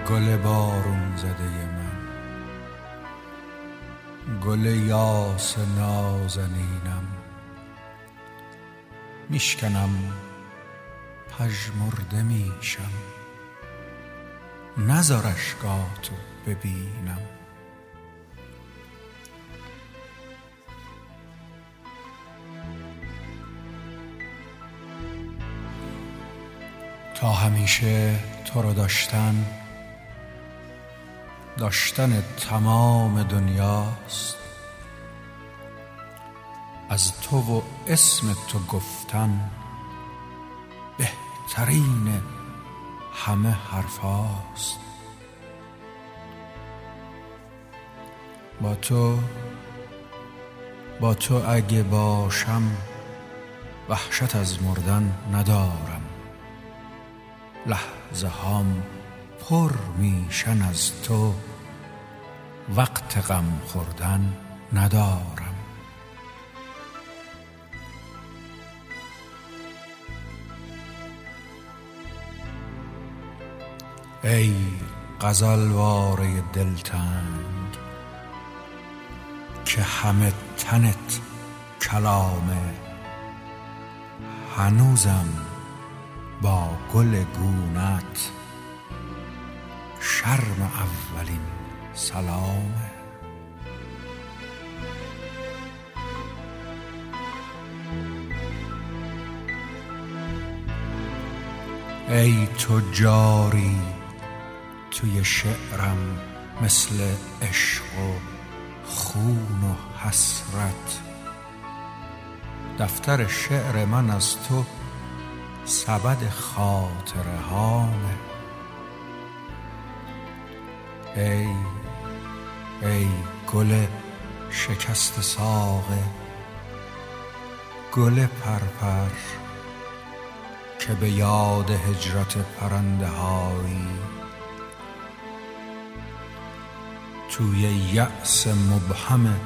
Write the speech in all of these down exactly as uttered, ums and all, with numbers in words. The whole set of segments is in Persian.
گل بارون زده من، گل یاس نازنینم، میشکنم پژمرده میشم، نذار اشکاتو ببینم. تا همیشه تو رو داشتن، داشتن تمام دنیاست، از تو و اسم تو گفتن بهترین همه حرفاست. با تو با تو اگه باشم وحشت از مردن ندارم، لحظه هام پر میشن از تو، وقت غم خوردن ندارم. ای غزلواره دلتنگ که همه تنت کلامه، هنوزم با گل گونت شرم اولین سلامه. ای تو جاری توی شعرم مثل عشق و خون و حسرت، دفتر شعر من از تو سبد خاطره هامه. ای ای گل شکست ساقه، گل پرپر که به یاد هجرت پرنده هایی توی یأس مبهم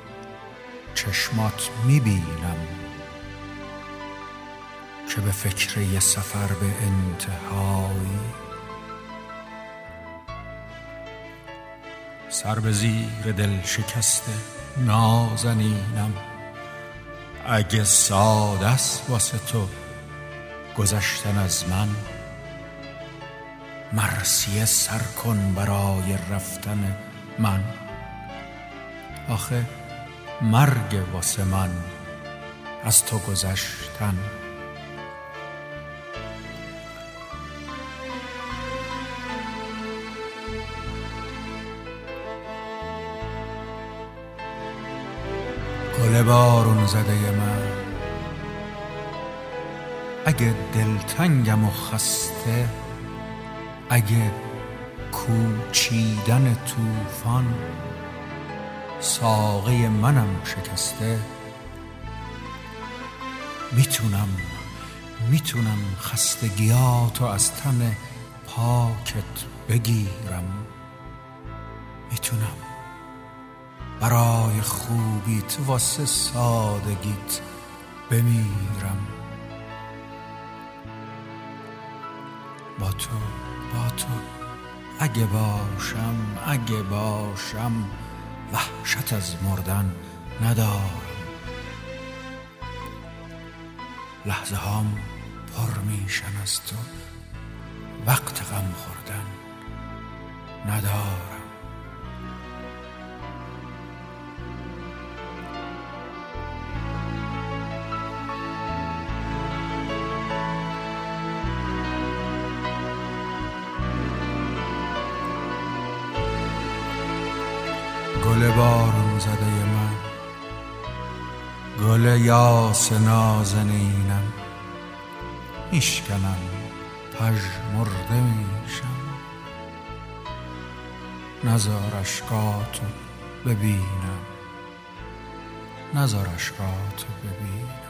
چشمات میبینم، که به فکر یه سفر به انتهایی. سر به زیر دل شکسته نازنینم، اگه ساده است واسه تو گذشتن از من، مرثیه سر کن برای رفتن من. آخه مرگ واسه من از تو گذشتن. گل بارون زده من، اگه دلتنگم و خسته، اگه کوچیدن طوفان ساقه منم شکسته، میتونم میتونم خستگیاتو از تن پاکت بگیرم، میتونم برای خوبیت واسه سادگیت بمیرم. با تو با تو اگه باشم اگه باشم وحشت از مردن ندارم، لحظه هام پر میشن از تو، وقت غم خوردن ندارم. گل بارون زده من، گل یاس نازنینم، میشکنم پژمرده میشم، نذار اشکاتو ببینم، نذار اشکاتو ببینم.